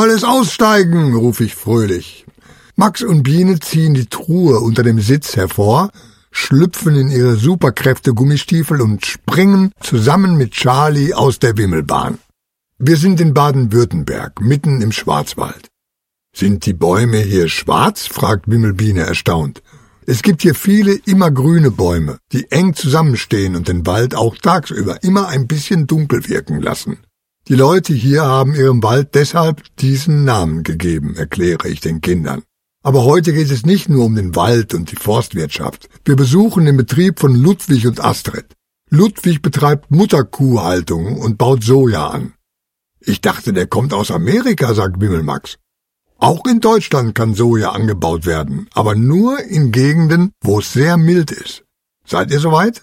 Alles aussteigen, rufe ich fröhlich. Max und Biene ziehen die Truhe unter dem Sitz hervor, schlüpfen in ihre Superkräfte-Gummistiefel und springen zusammen mit Charlie aus der Wimmelbahn. Wir sind in Baden-Württemberg, mitten im Schwarzwald. »Sind die Bäume hier schwarz?« fragt Wimmelbiene erstaunt. Es gibt hier viele immergrüne Bäume, die eng zusammenstehen und den Wald auch tagsüber immer ein bisschen dunkel wirken lassen. Die Leute hier haben ihrem Wald deshalb diesen Namen gegeben, erkläre ich den Kindern. Aber heute geht es nicht nur um den Wald und die Forstwirtschaft. Wir besuchen den Betrieb von Ludwig und Astrid. Ludwig betreibt Mutterkuhhaltung und baut Soja an. »Ich dachte, der kommt aus Amerika«, sagt Wimmelmax. Auch in Deutschland kann Soja angebaut werden, aber nur in Gegenden, wo es sehr mild ist. Seid ihr soweit?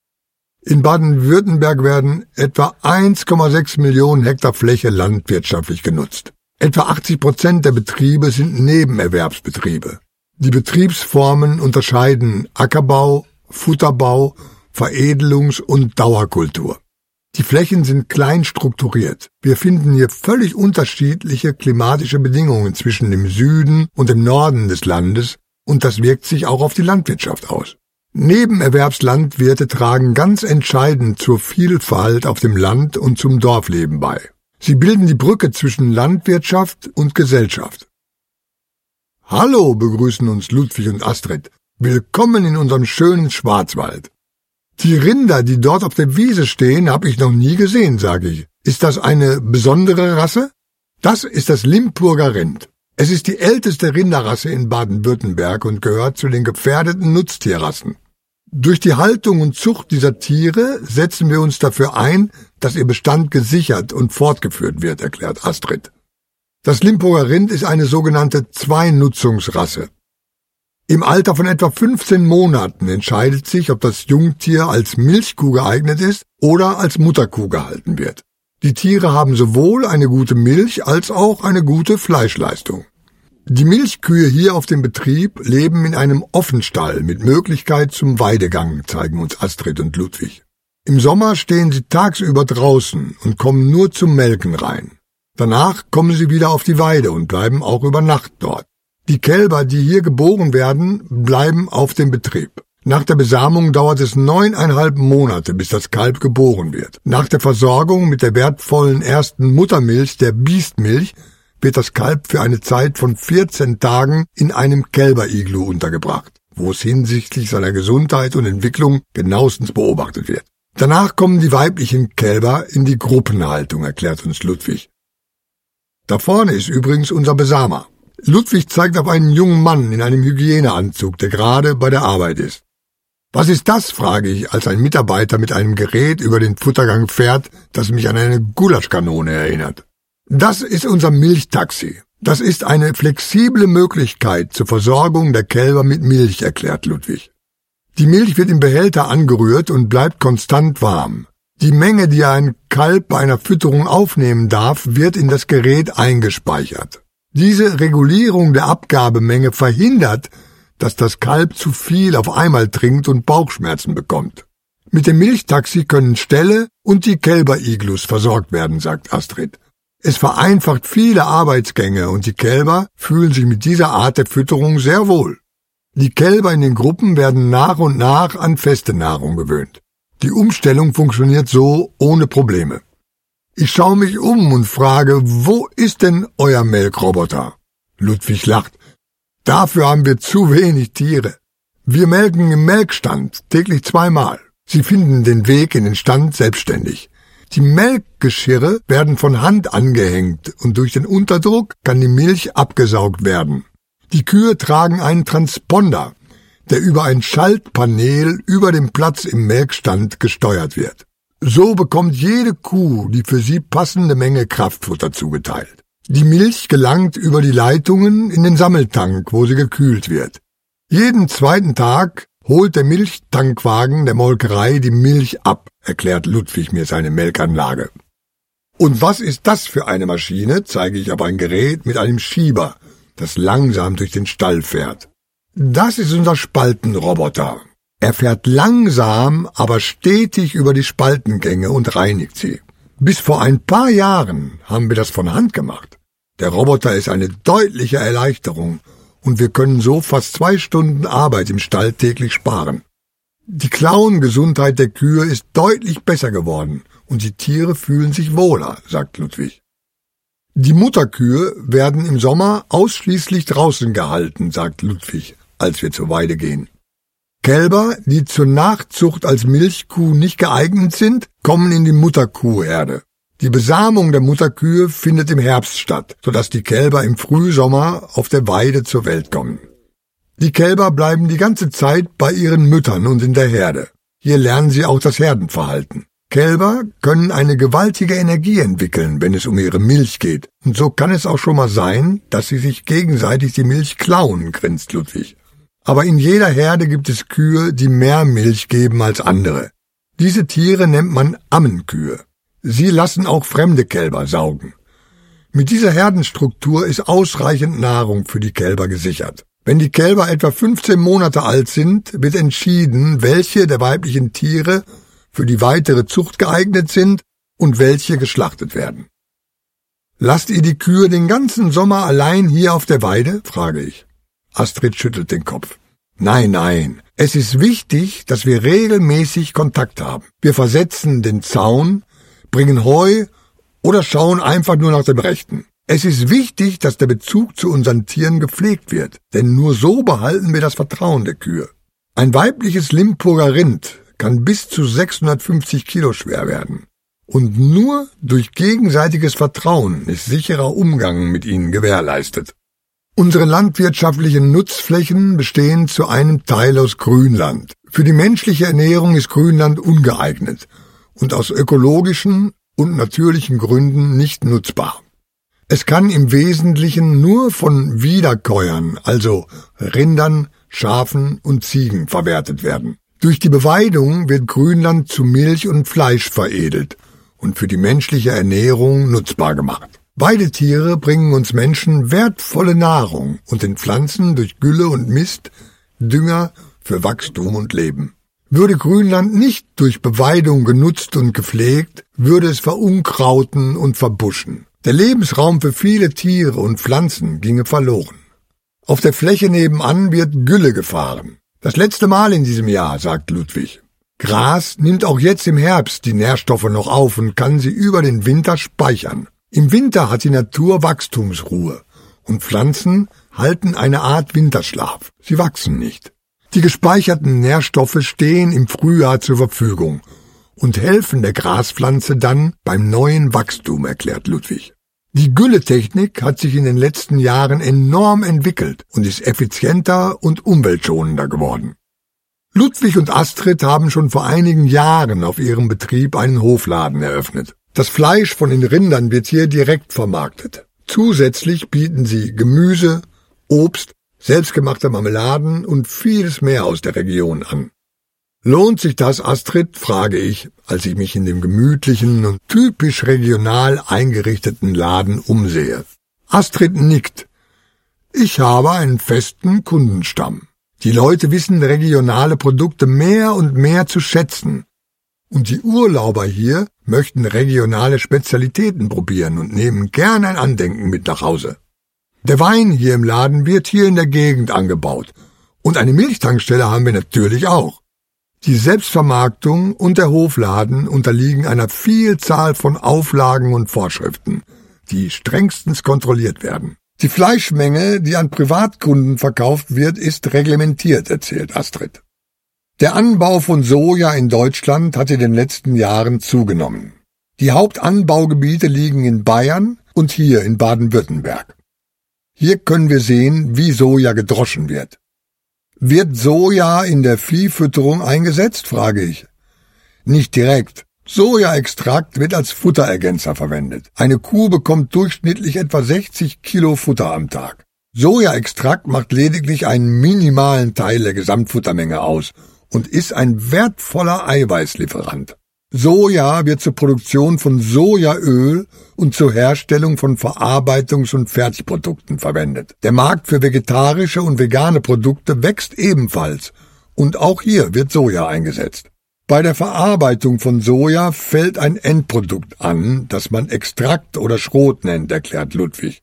In Baden-Württemberg werden etwa 1,6 Millionen Hektar Fläche landwirtschaftlich genutzt. Etwa 80% der Betriebe sind Nebenerwerbsbetriebe. Die Betriebsformen unterscheiden Ackerbau, Futterbau, Veredelungs- und Dauerkultur. Die Flächen sind klein strukturiert. Wir finden hier völlig unterschiedliche klimatische Bedingungen zwischen dem Süden und dem Norden des Landes, und das wirkt sich auch auf die Landwirtschaft aus. Nebenerwerbslandwirte tragen ganz entscheidend zur Vielfalt auf dem Land und zum Dorfleben bei. Sie bilden die Brücke zwischen Landwirtschaft und Gesellschaft. »Hallo«, begrüßen uns Ludwig und Astrid. »Willkommen in unserem schönen Schwarzwald.« »Die Rinder, die dort auf der Wiese stehen, habe ich noch nie gesehen«, sage ich. »Ist das eine besondere Rasse?« »Das ist das Limburger Rind. Es ist die älteste Rinderrasse in Baden-Württemberg und gehört zu den gefährdeten Nutztierrassen. Durch die Haltung und Zucht dieser Tiere setzen wir uns dafür ein, dass ihr Bestand gesichert und fortgeführt wird«, erklärt Astrid. Das Limburger Rind ist eine sogenannte Zweinutzungsrasse. Im Alter von etwa 15 Monaten entscheidet sich, ob das Jungtier als Milchkuh geeignet ist oder als Mutterkuh gehalten wird. Die Tiere haben sowohl eine gute Milch als auch eine gute Fleischleistung. Die Milchkühe hier auf dem Betrieb leben in einem Offenstall mit Möglichkeit zum Weidegang, zeigen uns Astrid und Ludwig. Im Sommer stehen sie tagsüber draußen und kommen nur zum Melken rein. Danach kommen sie wieder auf die Weide und bleiben auch über Nacht dort. Die Kälber, die hier geboren werden, bleiben auf dem Betrieb. Nach der Besamung dauert es 9,5 Monate, bis das Kalb geboren wird. Nach der Versorgung mit der wertvollen ersten Muttermilch, der Biestmilch, wird das Kalb für eine Zeit von 14 Tagen in einem Kälberiglu untergebracht, wo es hinsichtlich seiner Gesundheit und Entwicklung genauestens beobachtet wird. Danach kommen die weiblichen Kälber in die Gruppenhaltung, erklärt uns Ludwig. Da vorne ist übrigens unser Besamer. Ludwig zeigt auf einen jungen Mann in einem Hygieneanzug, der gerade bei der Arbeit ist. »Was ist das?« frage ich, als ein Mitarbeiter mit einem Gerät über den Futtergang fährt, das mich an eine Gulaschkanone erinnert. »Das ist unser Milchtaxi. Das ist eine flexible Möglichkeit zur Versorgung der Kälber mit Milch«, erklärt Ludwig. Die Milch wird im Behälter angerührt und bleibt konstant warm. Die Menge, die ein Kalb bei einer Fütterung aufnehmen darf, wird in das Gerät eingespeichert. Diese Regulierung der Abgabemenge verhindert, dass das Kalb zu viel auf einmal trinkt und Bauchschmerzen bekommt. Mit dem Milchtaxi können Ställe und die Kälberiglus versorgt werden, sagt Astrid. Es vereinfacht viele Arbeitsgänge und die Kälber fühlen sich mit dieser Art der Fütterung sehr wohl. Die Kälber in den Gruppen werden nach und nach an feste Nahrung gewöhnt. Die Umstellung funktioniert so ohne Probleme. Ich schaue mich um und frage, wo ist denn euer Melkroboter? Ludwig lacht. Dafür haben wir zu wenig Tiere. Wir melken im Melkstand täglich 2-mal. Sie finden den Weg in den Stand selbstständig. Die Melkgeschirre werden von Hand angehängt und durch den Unterdruck kann die Milch abgesaugt werden. Die Kühe tragen einen Transponder, der über ein Schaltpanel über dem Platz im Melkstand gesteuert wird. So bekommt jede Kuh die für sie passende Menge Kraftfutter zugeteilt. Die Milch gelangt über die Leitungen in den Sammeltank, wo sie gekühlt wird. Jeden zweiten Tag holt der Milchtankwagen der Molkerei die Milch ab, erklärt Ludwig mir seine Melkanlage. Und was ist das für eine Maschine, zeige ich auf ein Gerät mit einem Schieber, das langsam durch den Stall fährt. Das ist unser Spaltenroboter. Er fährt langsam, aber stetig über die Spaltengänge und reinigt sie. Bis vor ein paar Jahren haben wir das von Hand gemacht. Der Roboter ist eine deutliche Erleichterung und wir können so fast 2 Stunden Arbeit im Stall täglich sparen. Die Klauengesundheit der Kühe ist deutlich besser geworden und die Tiere fühlen sich wohler, sagt Ludwig. Die Mutterkühe werden im Sommer ausschließlich draußen gehalten, sagt Ludwig, als wir zur Weide gehen. Kälber, die zur Nachzucht als Milchkuh nicht geeignet sind, kommen in die Mutterkuhherde. Die Besamung der Mutterkühe findet im Herbst statt, sodass die Kälber im Frühsommer auf der Weide zur Welt kommen. Die Kälber bleiben die ganze Zeit bei ihren Müttern und in der Herde. Hier lernen sie auch das Herdenverhalten. Kälber können eine gewaltige Energie entwickeln, wenn es um ihre Milch geht. Und so kann es auch schon mal sein, dass sie sich gegenseitig die Milch klauen, grinst Ludwig. Aber in jeder Herde gibt es Kühe, die mehr Milch geben als andere. Diese Tiere nennt man Ammenkühe. Sie lassen auch fremde Kälber saugen. Mit dieser Herdenstruktur ist ausreichend Nahrung für die Kälber gesichert. Wenn die Kälber etwa 15 Monate alt sind, wird entschieden, welche der weiblichen Tiere für die weitere Zucht geeignet sind und welche geschlachtet werden. Lasst ihr die Kühe den ganzen Sommer allein hier auf der Weide? Frage ich. Astrid schüttelt den Kopf. Nein, es ist wichtig, dass wir regelmäßig Kontakt haben. Wir versetzen den Zaun, bringen Heu oder schauen einfach nur nach dem Rechten. Es ist wichtig, dass der Bezug zu unseren Tieren gepflegt wird, denn nur so behalten wir das Vertrauen der Kühe. Ein weibliches Limburger Rind kann bis zu 650 Kilo schwer werden. Und nur durch gegenseitiges Vertrauen ist sicherer Umgang mit ihnen gewährleistet. Unsere landwirtschaftlichen Nutzflächen bestehen zu einem Teil aus Grünland. Für die menschliche Ernährung ist Grünland ungeeignet und aus ökologischen und natürlichen Gründen nicht nutzbar. Es kann im Wesentlichen nur von Wiederkäuern, also Rindern, Schafen und Ziegen, verwertet werden. Durch die Beweidung wird Grünland zu Milch und Fleisch veredelt und für die menschliche Ernährung nutzbar gemacht. Weidetiere bringen uns Menschen wertvolle Nahrung und den Pflanzen durch Gülle und Mist Dünger für Wachstum und Leben. Würde Grünland nicht durch Beweidung genutzt und gepflegt, würde es verunkrauten und verbuschen. Der Lebensraum für viele Tiere und Pflanzen ginge verloren. Auf der Fläche nebenan wird Gülle gefahren. Das letzte Mal in diesem Jahr, sagt Ludwig. Gras nimmt auch jetzt im Herbst die Nährstoffe noch auf und kann sie über den Winter speichern. Im Winter hat die Natur Wachstumsruhe und Pflanzen halten eine Art Winterschlaf. Sie wachsen nicht. Die gespeicherten Nährstoffe stehen im Frühjahr zur Verfügung und helfen der Graspflanze dann beim neuen Wachstum, erklärt Ludwig. Die Gülletechnik hat sich in den letzten Jahren enorm entwickelt und ist effizienter und umweltschonender geworden. Ludwig und Astrid haben schon vor einigen Jahren auf ihrem Betrieb einen Hofladen eröffnet. Das Fleisch von den Rindern wird hier direkt vermarktet. Zusätzlich bieten sie Gemüse, Obst, selbstgemachte Marmeladen und vieles mehr aus der Region an. Lohnt sich das, Astrid, frage ich, als ich mich in dem gemütlichen und typisch regional eingerichteten Laden umsehe. Astrid nickt. Ich habe einen festen Kundenstamm. Die Leute wissen regionale Produkte mehr und mehr zu schätzen. Und die Urlauber hier möchten regionale Spezialitäten probieren und nehmen gern ein Andenken mit nach Hause. Der Wein hier im Laden wird hier in der Gegend angebaut. Und eine Milchtankstelle haben wir natürlich auch. Die Selbstvermarktung und der Hofladen unterliegen einer Vielzahl von Auflagen und Vorschriften, die strengstens kontrolliert werden. Die Fleischmenge, die an Privatkunden verkauft wird, ist reglementiert, erzählt Astrid. Der Anbau von Soja in Deutschland hat in den letzten Jahren zugenommen. Die Hauptanbaugebiete liegen in Bayern und hier in Baden-Württemberg. Hier können wir sehen, wie Soja gedroschen wird. Wird Soja in der Viehfütterung eingesetzt, frage ich. Nicht direkt. Sojaextrakt wird als Futterergänzer verwendet. Eine Kuh bekommt durchschnittlich etwa 60 Kilo Futter am Tag. Sojaextrakt macht lediglich einen minimalen Teil der Gesamtfuttermenge aus und ist ein wertvoller Eiweißlieferant. Soja wird zur Produktion von Sojaöl und zur Herstellung von Verarbeitungs- und Fertigprodukten verwendet. Der Markt für vegetarische und vegane Produkte wächst ebenfalls und auch hier wird Soja eingesetzt. Bei der Verarbeitung von Soja fällt ein Endprodukt an, das man Extrakt oder Schrot nennt, erklärt Ludwig.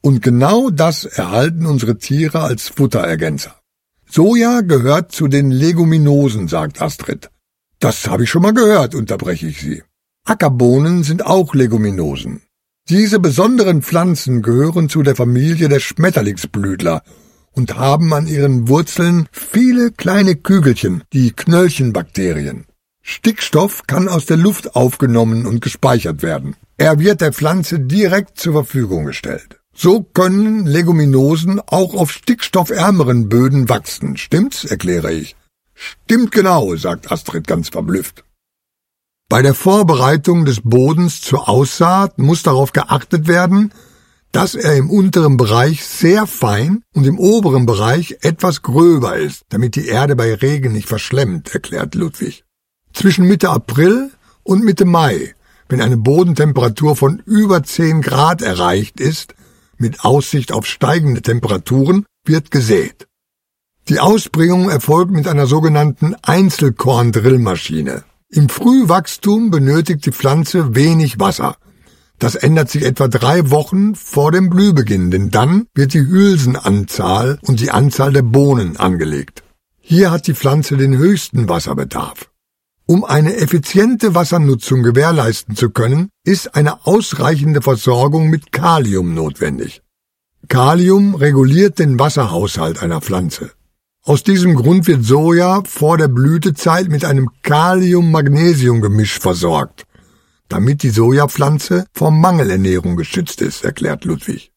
Und genau das erhalten unsere Tiere als Futterergänzer. Soja gehört zu den Leguminosen, sagt Astrid. Das habe ich schon mal gehört, unterbreche ich sie. Ackerbohnen sind auch Leguminosen. Diese besonderen Pflanzen gehören zu der Familie der Schmetterlingsblütler und haben an ihren Wurzeln viele kleine Kügelchen, die Knöllchenbakterien. Stickstoff kann aus der Luft aufgenommen und gespeichert werden. Er wird der Pflanze direkt zur Verfügung gestellt. So können Leguminosen auch auf stickstoffärmeren Böden wachsen. Stimmt's? Erkläre ich. Stimmt genau, sagt Astrid ganz verblüfft. Bei der Vorbereitung des Bodens zur Aussaat muss darauf geachtet werden, dass er im unteren Bereich sehr fein und im oberen Bereich etwas gröber ist, damit die Erde bei Regen nicht verschlemmt, erklärt Ludwig. Zwischen Mitte April und Mitte Mai, wenn eine Bodentemperatur von über 10 Grad erreicht ist, mit Aussicht auf steigende Temperaturen, wird gesät. Die Ausbringung erfolgt mit einer sogenannten Einzelkorn-Drillmaschine. Im Frühwachstum benötigt die Pflanze wenig Wasser. Das ändert sich etwa 3 Wochen vor dem Blühbeginn, denn dann wird die Hülsenanzahl und die Anzahl der Bohnen angelegt. Hier hat die Pflanze den höchsten Wasserbedarf. Um eine effiziente Wassernutzung gewährleisten zu können, ist eine ausreichende Versorgung mit Kalium notwendig. Kalium reguliert den Wasserhaushalt einer Pflanze. Aus diesem Grund wird Soja vor der Blütezeit mit einem Kalium-Magnesium-Gemisch versorgt, damit die Sojapflanze vor Mangelernährung geschützt ist, erklärt Ludwig.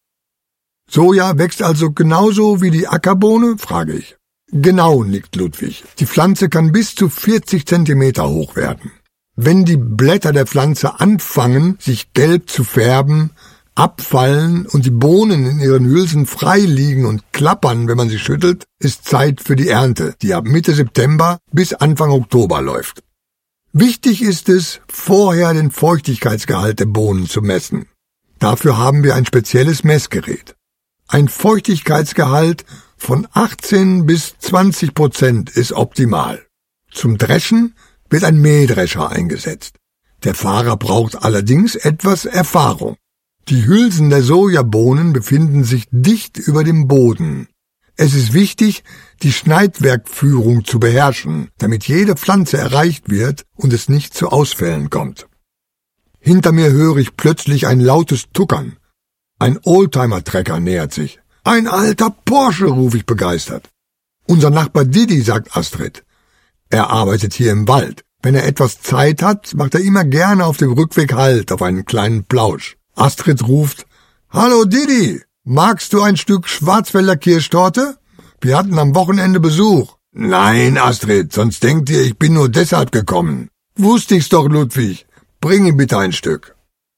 Soja wächst also genauso wie die Ackerbohne, frage ich. Genau, nickt Ludwig. Die Pflanze kann bis zu 40 Zentimeter hoch werden. Wenn die Blätter der Pflanze anfangen, sich gelb zu färben, abfallen und die Bohnen in ihren Hülsen frei liegen und klappern, wenn man sie schüttelt, ist Zeit für die Ernte, die ab Mitte September bis Anfang Oktober läuft. Wichtig ist es, vorher den Feuchtigkeitsgehalt der Bohnen zu messen. Dafür haben wir ein spezielles Messgerät. Ein Feuchtigkeitsgehalt von 18 bis 20% ist optimal. Zum Dreschen wird ein Mähdrescher eingesetzt. Der Fahrer braucht allerdings etwas Erfahrung. Die Hülsen der Sojabohnen befinden sich dicht über dem Boden. Es ist wichtig, die Schneidwerkführung zu beherrschen, damit jede Pflanze erreicht wird und es nicht zu Ausfällen kommt. Hinter mir höre ich plötzlich ein lautes Tuckern. Ein Oldtimer-Trecker nähert sich. »Ein alter Porsche«, rufe ich begeistert. »Unser Nachbar Didi«, sagt Astrid. Er arbeitet hier im Wald. Wenn er etwas Zeit hat, macht er immer gerne auf dem Rückweg Halt auf einen kleinen Plausch. Astrid ruft, »Hallo Didi, magst du ein Stück Schwarzwälder Kirschtorte? Wir hatten am Wochenende Besuch.« »Nein, Astrid, sonst denkt ihr, ich bin nur deshalb gekommen.« »Wusste ich's doch, Ludwig. Bring ihm bitte ein Stück.«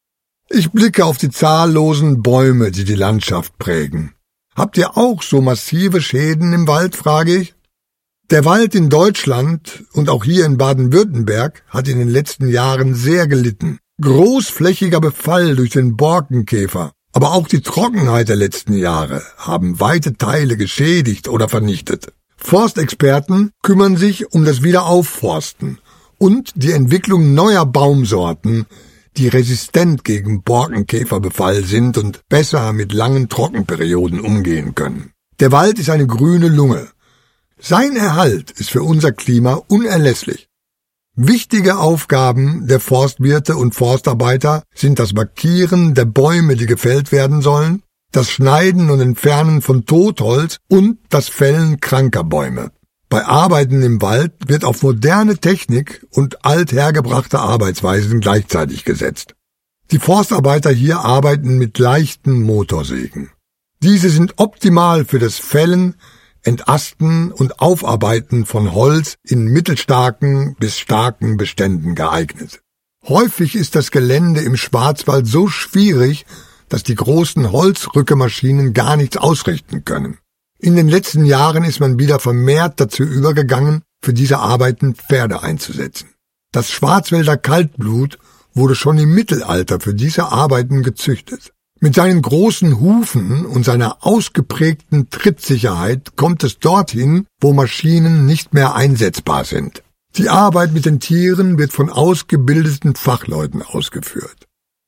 Ich blicke auf die zahllosen Bäume, die die Landschaft prägen. Habt ihr auch so massive Schäden im Wald, frage ich. Der Wald in Deutschland und auch hier in Baden-Württemberg hat in den letzten Jahren sehr gelitten. Großflächiger Befall durch den Borkenkäfer, aber auch die Trockenheit der letzten Jahre haben weite Teile geschädigt oder vernichtet. Forstexperten kümmern sich um das Wiederaufforsten und die Entwicklung neuer Baumsorten, die resistent gegen Borkenkäferbefall sind und besser mit langen Trockenperioden umgehen können. Der Wald ist eine grüne Lunge. Sein Erhalt ist für unser Klima unerlässlich. Wichtige Aufgaben der Forstwirte und Forstarbeiter sind das Markieren der Bäume, die gefällt werden sollen, das Schneiden und Entfernen von Totholz und das Fällen kranker Bäume. Bei Arbeiten im Wald wird auf moderne Technik und althergebrachte Arbeitsweisen gleichzeitig gesetzt. Die Forstarbeiter hier arbeiten mit leichten Motorsägen. Diese sind optimal für das Fällen, Entasten und Aufarbeiten von Holz in mittelstarken bis starken Beständen geeignet. Häufig ist das Gelände im Schwarzwald so schwierig, dass die großen Holzrückemaschinen gar nichts ausrichten können. In den letzten Jahren ist man wieder vermehrt dazu übergegangen, für diese Arbeiten Pferde einzusetzen. Das Schwarzwälder Kaltblut wurde schon im Mittelalter für diese Arbeiten gezüchtet. Mit seinen großen Hufen und seiner ausgeprägten Trittsicherheit kommt es dorthin, wo Maschinen nicht mehr einsetzbar sind. Die Arbeit mit den Tieren wird von ausgebildeten Fachleuten ausgeführt.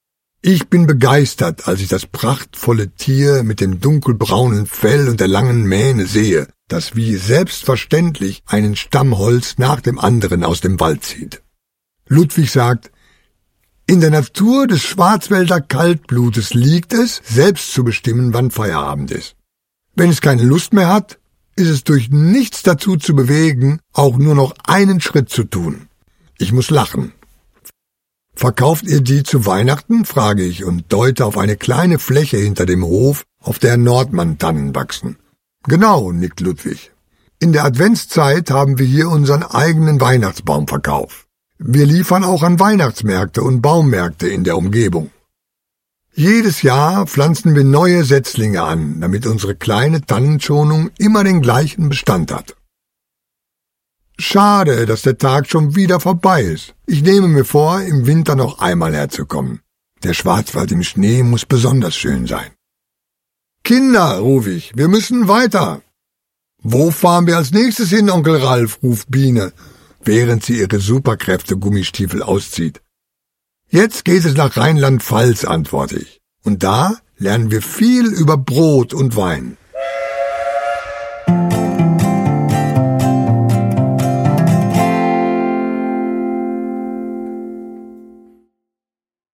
Ich bin begeistert, als ich das prachtvolle Tier mit dem dunkelbraunen Fell und der langen Mähne sehe, das wie selbstverständlich einen Stammholz nach dem anderen aus dem Wald zieht. Ludwig sagt, in der Natur des Schwarzwälder Kaltblutes liegt es, selbst zu bestimmen, wann Feierabend ist. Wenn es keine Lust mehr hat, ist es durch nichts dazu zu bewegen, auch nur noch einen Schritt zu tun. Ich muss lachen. Verkauft ihr die zu Weihnachten, frage ich und deute auf eine kleine Fläche hinter dem Hof, auf der Nordmann-Tannen wachsen. Genau, nickt Ludwig. In der Adventszeit haben wir hier unseren eigenen Weihnachtsbaumverkauf. Wir liefern auch an Weihnachtsmärkte und Baummärkte in der Umgebung. Jedes Jahr pflanzen wir neue Setzlinge an, damit unsere kleine Tannenschonung immer den gleichen Bestand hat. Schade, dass der Tag schon wieder vorbei ist. Ich nehme mir vor, im Winter noch einmal herzukommen. Der Schwarzwald im Schnee muss besonders schön sein. Kinder, rufe ich, wir müssen weiter. Wo fahren wir als nächstes hin, Onkel Ralf, ruft Biene, während sie ihre Superkräfte-Gummistiefel auszieht. Jetzt geht es nach Rheinland-Pfalz, antworte ich. Und da lernen wir viel über Brot und Wein.